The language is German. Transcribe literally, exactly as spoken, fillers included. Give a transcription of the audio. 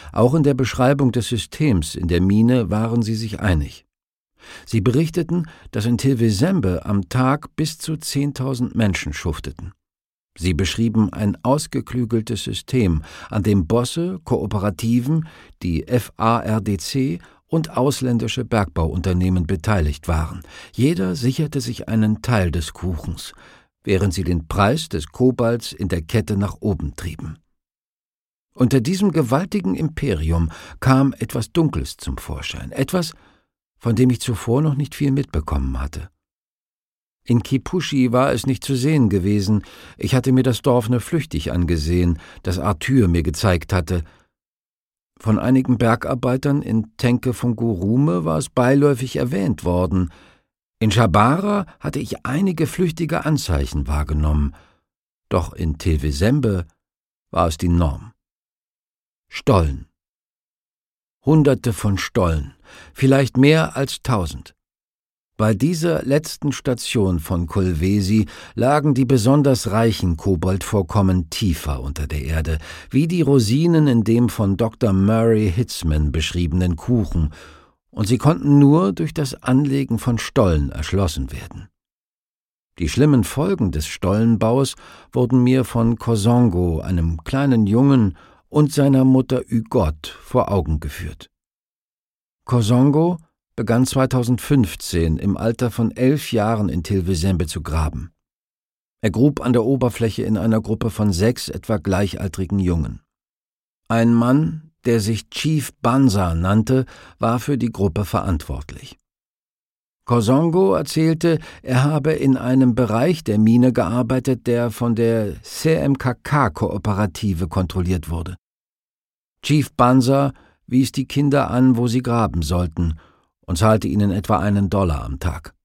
Auch in der Beschreibung des Systems in der Mine waren sie sich einig. Sie berichteten, dass in Tilwesembe am Tag bis zu zehntausend Menschen schufteten. Sie beschrieben ein ausgeklügeltes System, an dem Bosse, Kooperativen, die F A R D C und ausländische Bergbauunternehmen beteiligt waren. Jeder sicherte sich einen Teil des Kuchens, während sie den Preis des Kobalts in der Kette nach oben trieben. Unter diesem gewaltigen Imperium kam etwas Dunkles zum Vorschein, etwas, von dem ich zuvor noch nicht viel mitbekommen hatte. In Kipushi war es nicht zu sehen gewesen, ich hatte mir das Dorf nur flüchtig angesehen, das Arthur mir gezeigt hatte. Von einigen Bergarbeitern in Tenke-Fungurume war es beiläufig erwähnt worden. In Chabara hatte ich einige flüchtige Anzeichen wahrgenommen, doch in Tilwesembe war es die Norm. Stollen. Hunderte von Stollen, vielleicht mehr als tausend. Bei dieser letzten Station von Kolwezi lagen die besonders reichen Koboldvorkommen tiefer unter der Erde, wie die Rosinen in dem von Doktor Murray Hitzman beschriebenen Kuchen, und sie konnten nur durch das Anlegen von Stollen erschlossen werden. Die schlimmen Folgen des Stollenbaus wurden mir von Kosongo, einem kleinen Jungen, und seiner Mutter Hugot vor Augen geführt. Kosongo begann zweitausendfünfzehn im Alter von elf Jahren in Tilwesembe zu graben. Er grub an der Oberfläche in einer Gruppe von sechs etwa gleichaltrigen Jungen. Ein Mann, der sich Chief Banza nannte, war für die Gruppe verantwortlich. Kosongo erzählte, er habe in einem Bereich der Mine gearbeitet, der von der C M K K-Kooperative kontrolliert wurde. Chief Banza wies die Kinder an, wo sie graben sollten, und zahlte ihnen etwa einen Dollar am Tag.